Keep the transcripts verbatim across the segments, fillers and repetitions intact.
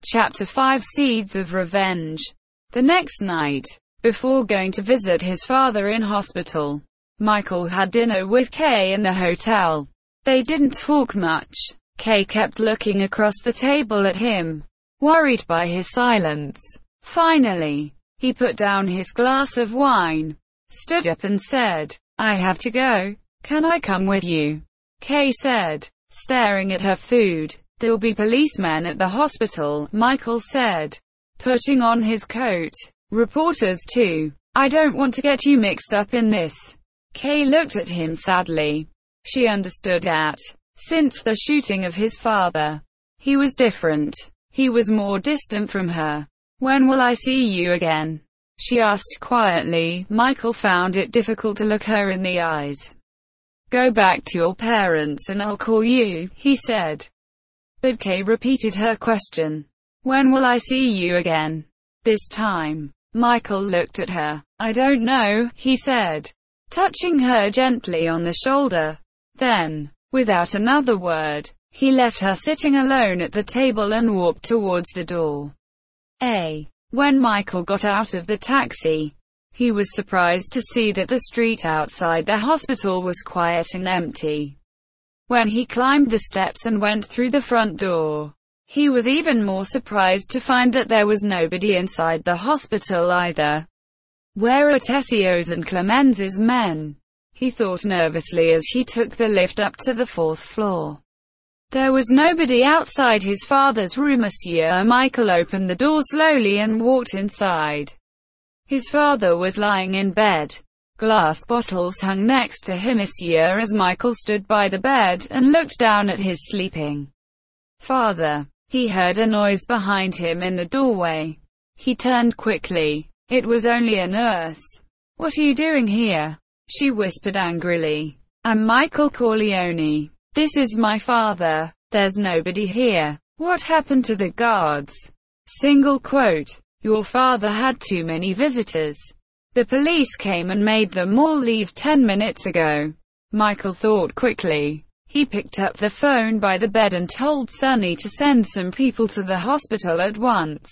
Chapter five Seeds of Revenge. The next night, before going to visit his father in hospital, Michael had dinner with Kay in the hotel. They didn't talk much. Kay kept looking across the table at him, worried by his silence. Finally, he put down his glass of wine, stood up and said, "I have to go. Can I come with you?" Kay said, staring at her food. "There'll be policemen at the hospital," Michael said, putting on his coat. "Reporters too. I don't want to get you mixed up in this." Kay looked at him sadly. She understood that, since the shooting of his father, he was different. He was more distant from her. "When will I see you again?" she asked quietly. Michael found it difficult to look her in the eyes. "Go back to your parents and I'll call you," he said. But Kay repeated her question. "When will I see you again?" This time, Michael looked at her. "I don't know," he said, touching her gently on the shoulder. Then, without another word, he left her sitting alone at the table and walked towards the door. A. When Michael got out of the taxi, he was surprised to see that the street outside the hospital was quiet and empty. When he climbed the steps and went through the front door, he was even more surprised to find that there was nobody inside the hospital either. "Where are Tessio's and Clemens's men?" he thought nervously as he took the lift up to the fourth floor. There was nobody outside his father's room. Monsieur Michael opened the door slowly and walked inside. His father was lying in bed. Glass bottles hung next to him. Monsieur as Michael stood by the bed and looked down at his sleeping father, he heard a noise behind him in the doorway. He turned quickly. It was only a nurse. "What are you doing here?" she whispered angrily. "I'm Michael Corleone. This is my father. There's nobody here." "What happened to the guards?" Single quote. "Your father had too many visitors. The police came and made them all leave ten minutes ago." Michael thought quickly. He picked up the phone by the bed and told Sunny to send some people to the hospital at once.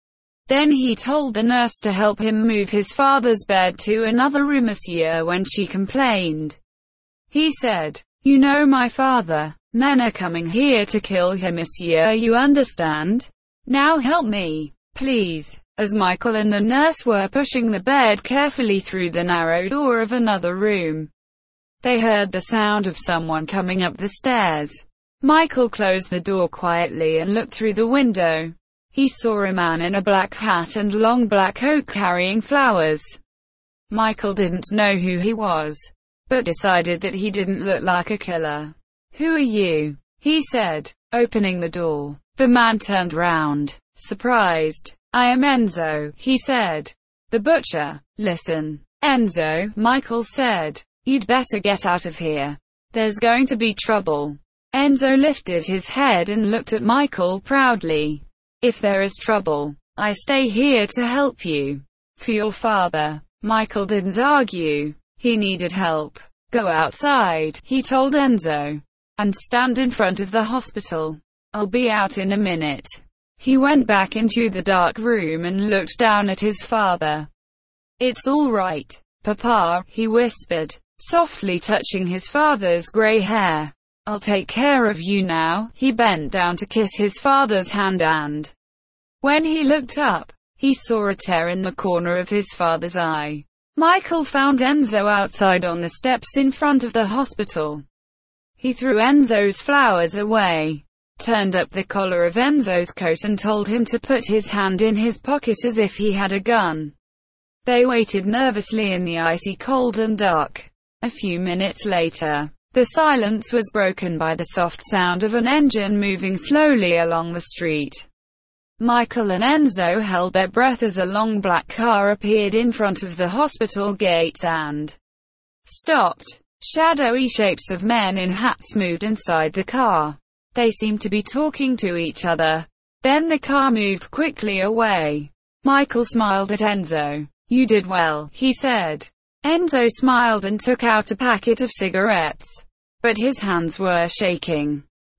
Then he told the nurse to help him move his father's bed to another room. Monsieur, when she complained, he said, "You know my father. Men are coming here to kill him. Monsieur, you understand? Now help me, please." As Michael and the nurse were pushing the bed carefully through the narrow door of another room, they heard the sound of someone coming up the stairs. Michael closed the door quietly and looked through the window. He saw a man in a black hat and long black coat carrying flowers. Michael didn't know who he was, but decided that he didn't look like a killer. "Who are you?" he said, opening the door. The man turned round, surprised. "I am Enzo," he said. "The butcher." "Listen, Enzo," Michael said. "You'd better get out of here. There's going to be trouble." Enzo lifted his head and looked at Michael proudly. "If there is trouble, I stay here to help you. For your father." Michael didn't argue. He needed help. "Go outside," he told Enzo, "and stand in front of the hospital. I'll be out in a minute." He went back into the dark room and looked down at his father. "It's all right, Papa," he whispered, softly touching his father's gray hair. "I'll take care of you now." He bent down to kiss his father's hand and, when he looked up, he saw a tear in the corner of his father's eye. Michael found Enzo outside on the steps in front of the hospital. He threw Enzo's flowers away, turned up the collar of Enzo's coat and told him to put his hand in his pocket as if he had a gun. They waited nervously in the icy cold and dark. A few minutes later, the silence was broken by the soft sound of an engine moving slowly along the street. Michael and Enzo held their breath as a long black car appeared in front of the hospital gates and stopped. Shadowy shapes of men in hats moved inside the car. They seemed to be talking to each other. Then the car moved quickly away. Michael smiled at Enzo. "You did well," he said. Enzo smiled and took out a packet of cigarettes, but his hands were shaking.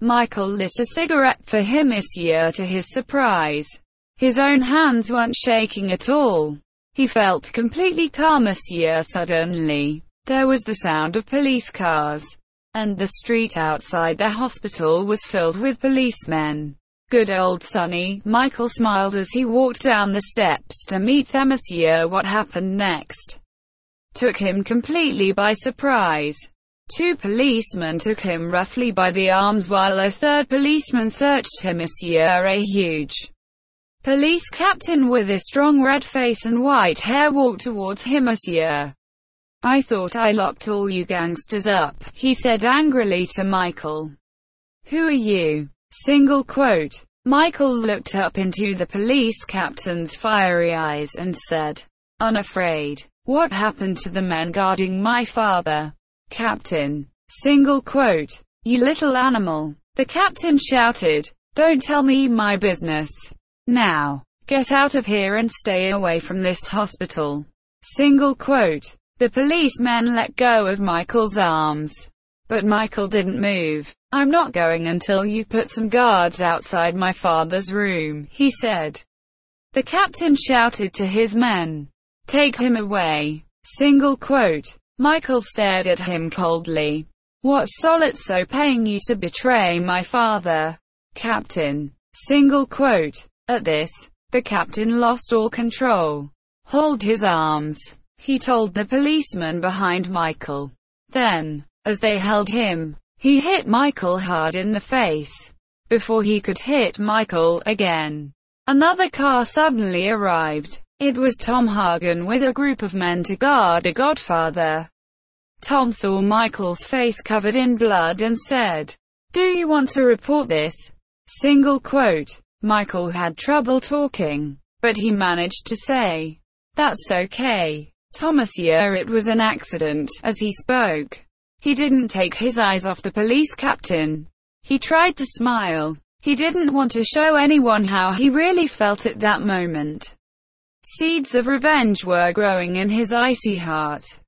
Michael lit a cigarette for him, Monsieur. To his surprise, his own hands weren't shaking at all. He felt completely calm, Monsieur. Suddenly, there was the sound of police cars, and the street outside the hospital was filled with policemen. Good old Sonny. Michael smiled as he walked down the steps to meet them. Monsieur, what happened next took him completely by surprise. Two policemen took him roughly by the arms while a third policeman searched him. Monsieur, a huge police captain with a strong red face and white hair walked towards him. Monsieur, I thought I locked all you gangsters up, he said angrily to Michael. Who are you? Single quote. Michael looked up into the police captain's fiery eyes and said, unafraid, what happened to the men guarding my father? Captain. Single quote. You little animal. The captain shouted. Don't tell me my business. Now, get out of here and stay away from this hospital. Single quote. The policemen let go of Michael's arms, but Michael didn't move. I'm not going until you put some guards outside my father's room, he said. The captain shouted to his men. Take him away. Single quote. Michael stared at him coldly. What's Solitso paying you to betray my father? Captain. Single quote. At this, the captain lost all control. Hold his arms, he told the policeman behind Michael. Then, as they held him, he hit Michael hard in the face. Before he could hit Michael again, another car suddenly arrived. It was Tom Hagen with a group of men to guard a godfather. Tom saw Michael's face covered in blood and said, do you want to report this? Single quote. Michael had trouble talking, but he managed to say, that's okay, Thomasia, it was an accident. As he spoke, he didn't take his eyes off the police captain. He tried to smile. He didn't want to show anyone how he really felt at that moment. Seeds of revenge were growing in his icy heart.